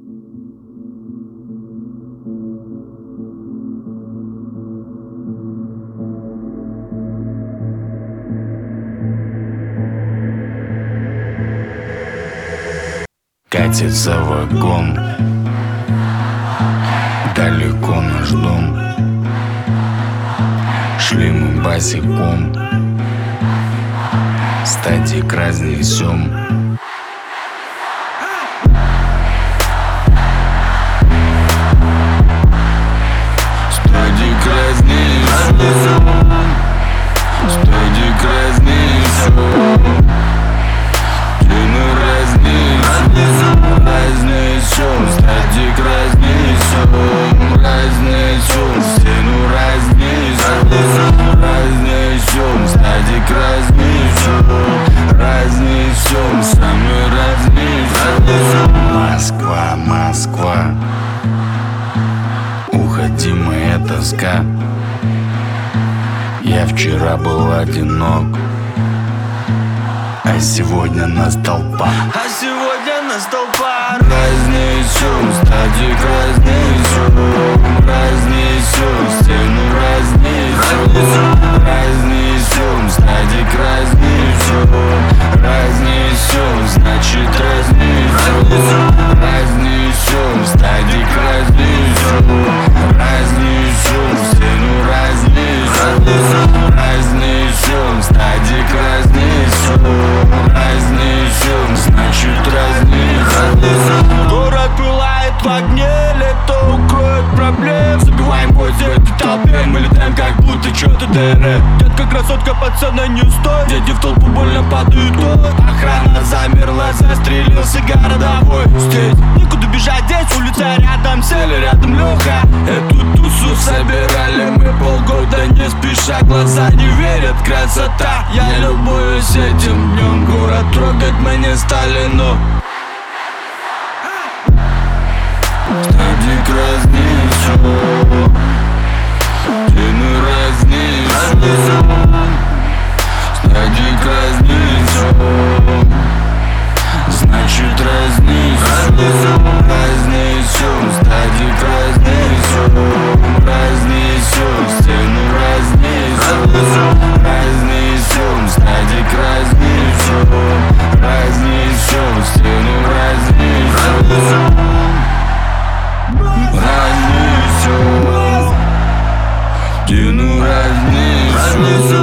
Катится вагон, далеко наш дом. Шли мы босиком, стадик разнесем. Стадик разнесем, стадик разнесем. Разнесем, стадик разнесем, разнесем, стену разнесем, разнесем, стадик разнесем, разнесем, самый разнесем. Москва, Москва, уходи, моя тоска. Я вчера был одинок, а сегодня настал пар. Разнесем, стадик разнесем, разнесем, стену разнесем, разнесем, стадик разнесем, разнесем, значит разнесем, разнесем, стадик разнесем, разнесем, стену разнесем, разнесем, стадик разнесем, разнесем, значит разнесем. Город пылает в огне, лето укроет проблем. Забиваем гвозди этой толпе, мы летаем как будто что-то ДР. Детка, красотка, пацана не устоит, дети в толпу больно падают. Охрана замерла, застрелился городовой. Здесь некуда бежать, здесь улица рядом, сели рядом Леха. Эту тусу собирали мы полгода не спеша, глаза не верят, красота. Я любуюсь этим днем, город трогать мы не стали, но стадик разнесем, стену разнесем, стадик разнесем, значит разнесем, разнесем, стадик разнесем, разнесем, стену разнесем, разнесем, стадик разнесем, разнесем, стену разнесем. Разнесем, стену разнесем.